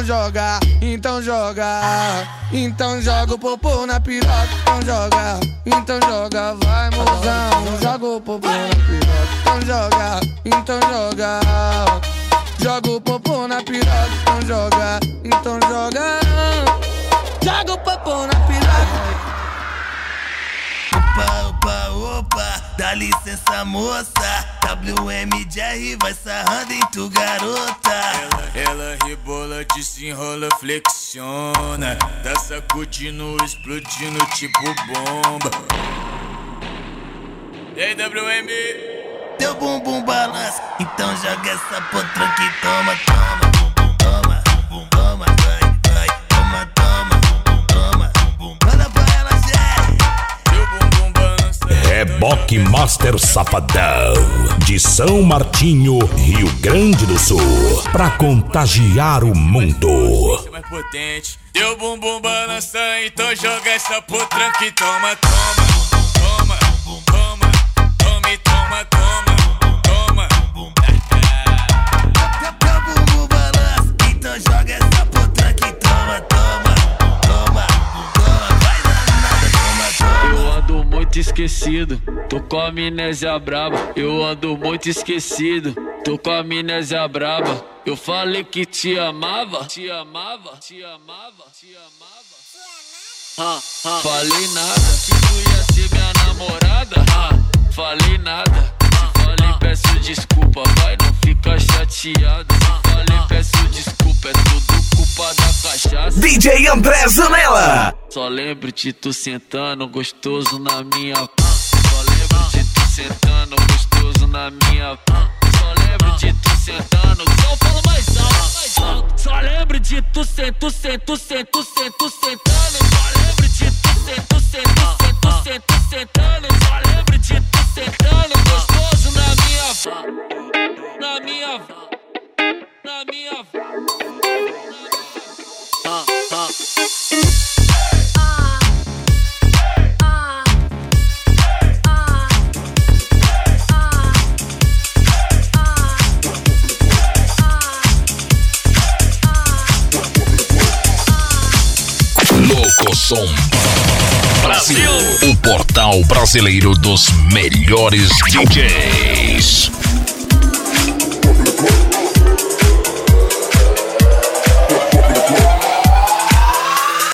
então joga, então joga. Então joga o popô na piroca, então joga, vai mozão. Joga o popô na piroca, então joga. Joga o popô na piroca, então joga. Joga o popô na piroca. Opa, dá licença moça. WMJR vai sarrando em tu garota. Ela rebola, desenrola, flexiona. Tá sacudindo, explodindo tipo bomba. E aí, WM? Teu bumbum balança, então joga essa potranca e toma, toma. Toma, toma, vai, toma, toma. Manda pra ela, Jerry. Teu bumbum balança. Reboque Master Safadão, de São Martinho, Rio Grande do Sul, pra contagiar o mundo. Você é mais potente. Teu bumbum balança, então joga essa potranca e toma, toma. Toma, toma, tome, toma, toma. Toma. Teu bumbum balança, então joga essa potranca e toma, toma. Toma, vai danada, toma. Eu ando muito esquecido, tô com a amnésia braba. Eu ando muito esquecido, tô com a amnésia braba. Eu falei que te amava, te amava, te amava, te amava. Falei nada, que tu ia ser minha namorada. Falei nada, se falei peço desculpa, vai, não fica chateado. Se falei peço desculpa, é tudo culpa da cachaça. DJ André Zanella. Só lembro de tu sentando gostoso na minha. Só lembro de tu sentando gostoso na minha. Só lembro de tu sentando. Só fala mais alto, mais alto. Só lembro de tu sentando. Só lembro de tu sentando. Só lembro de tu sentando gostoso na minha. Na minha. Na minha. Locosom Brasil, o portal brasileiro dos melhores DJs.